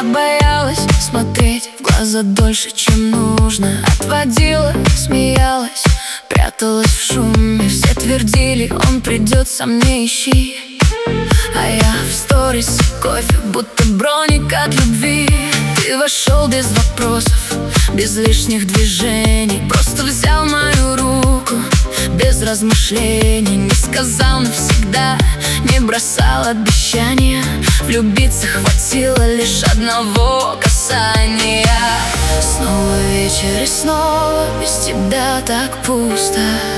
Я боялась смотреть в глаза дольше, чем нужно. Отводила, смеялась, пряталась в шуме. Все твердили, он придет, сам не ищи. А я в сторис кофе, будто броник от любви. Ты вошел без вопросов, без лишних движений. Просто взял мою руку, без размышлений. Не сказал навсегда, не бросал обещания. Влюбиться хватило лишь одного касания. Снова вечер и снова без тебя так пусто.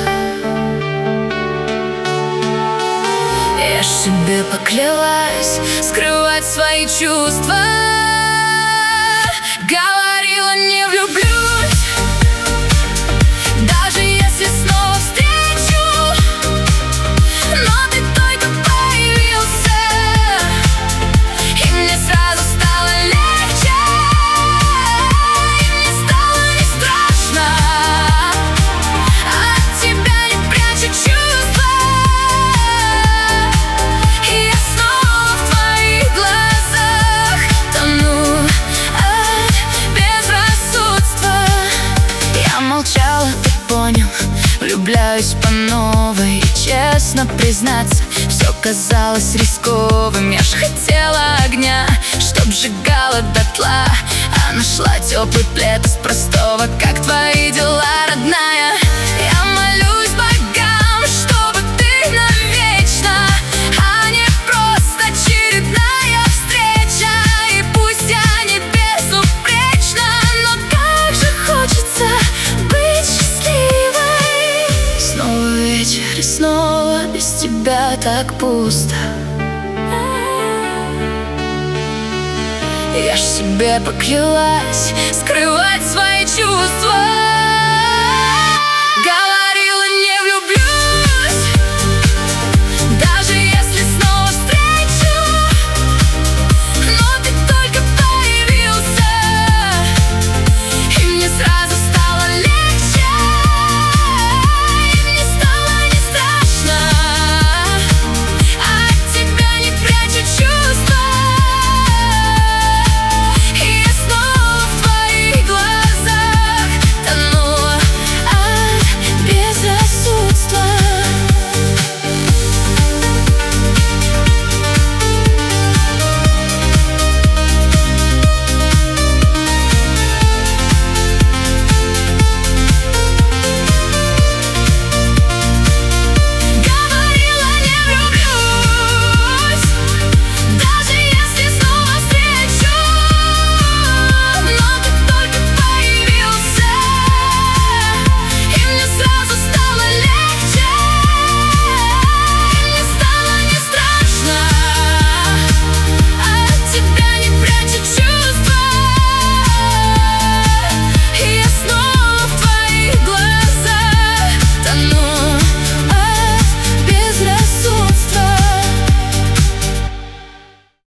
Я ж себе поклялась скрывать свои чувства. Говорила, не влюблюсь, даже если снова встречу. Но ты только появился, и мне сразу стало легче. И мне стало не страшно, от тебя не прячу чувства. И я снова в твоих глазах тону от безрассудства. Я молчала, ты понял, влюбляюсь по новой. И честно признаться, все казалось рисковым. Я ж хотела огня, чтоб сжигала дотла, а нашла теплый плед из простого. Как твои дела, родная? Я молюсь богам, чтобы ты навечно, а не просто очередная встреча. И пусть я не безупречна, но как же хочется быть счастливой. Снова вечер и снова без тебя так пусто. Я ж себе поклялась скрывать свои чувства.